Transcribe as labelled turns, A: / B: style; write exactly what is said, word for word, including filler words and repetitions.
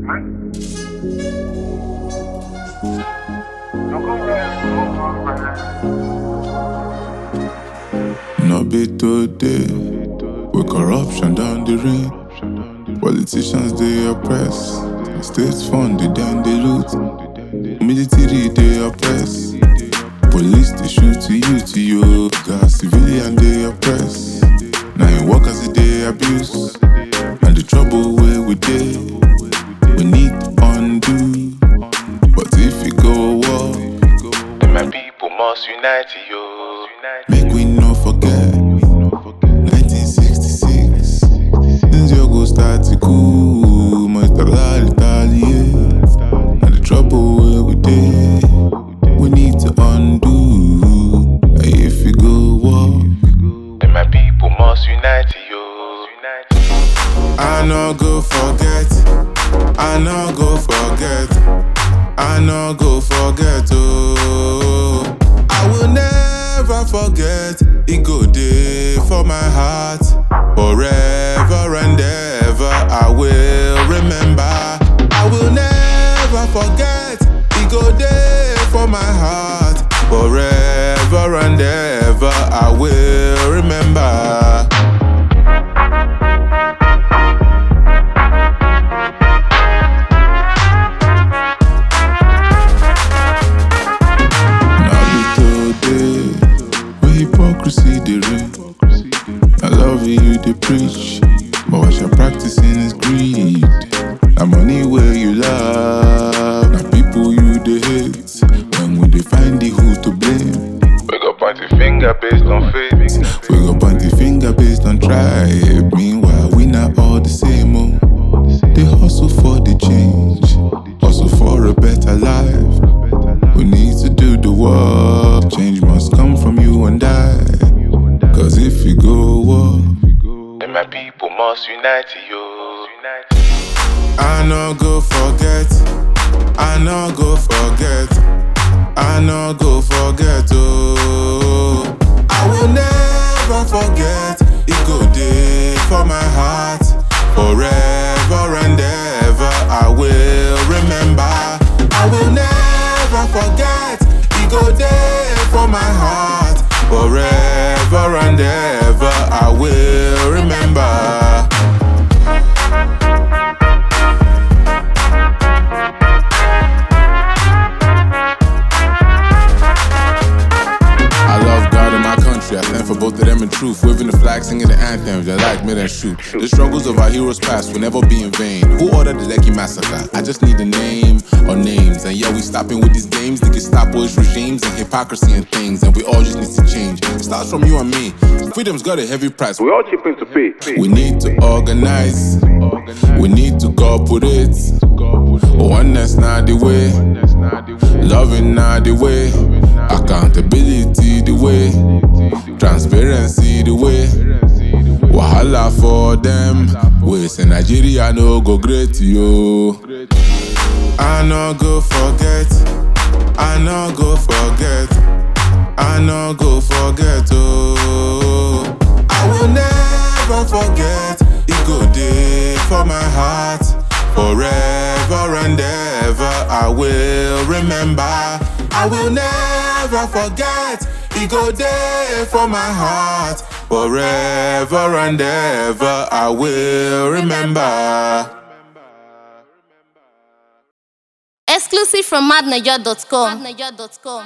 A: No be today, with corruption down the rain. Politicians they oppress, states funded and they loot. Military they oppress, police they shoot to you, to you. Gas civilian they oppress, now in workers they abuse. And the trouble where we dey, we need to undo. But if you go war,
B: then my people must unite, yo.
A: make we no forget nineteen sixty-six. Things you go start to cool, my style retaliate. And the trouble where we dey, we need to undo. And if you go walk,
B: then my people must unite, yo.
A: I no go forget, I no go forget, I no go forget, oh. I will never forget, it go there for my heart. Forever and ever, I will remember. I will never forget, it go there for my heart. Forever and ever, I will remember. Hypocrisy they reign. I love you they preach, but what you're practicing is greed. The money where you love, the people you they hate. When will they find the who to blame?
B: We go point the finger based on faith.
A: We go point the finger based on tribe. Meanwhile we not all the same. Oh, they hustle for the change, hustle for a better life. We need to do the work. Change must come from you and I. Cause if you go walk,
B: then my people must unite, yo.
A: I no go forget, I no go forget, I no go forget, oh. I will never forget, it go there for my heart. Forever and ever, I will remember. I will never forget, it go there for my heart. Forever and ever, I will remember. I love God and my country, I stand for both of them in truth. Waving the flag, singing the anthems, I like me then shoot. The struggles of our heroes past will never be in vain. Who ordered the Lekki massacre? I just need a name or names. And yeah, we stopping with these games, the Gestapo's regimes and hypocrisy and things. And we all just need to change. It starts from you and me. Freedom's got a heavy price.
B: We all chipping to pay.
A: We need to organize, we need to cooperate. Oneness not the way, loving not the way, accountability the way, transparency the way. Wahala for them, we say Nigeria no go great, yo. I no go forget, I no go forget, I no go forget, oh. I will never forget, it go there for my heart. Forever and ever, I will remember. I will never forget, it go there for my heart. Forever and ever, I will remember.
C: Exclusive from mad naija dot com.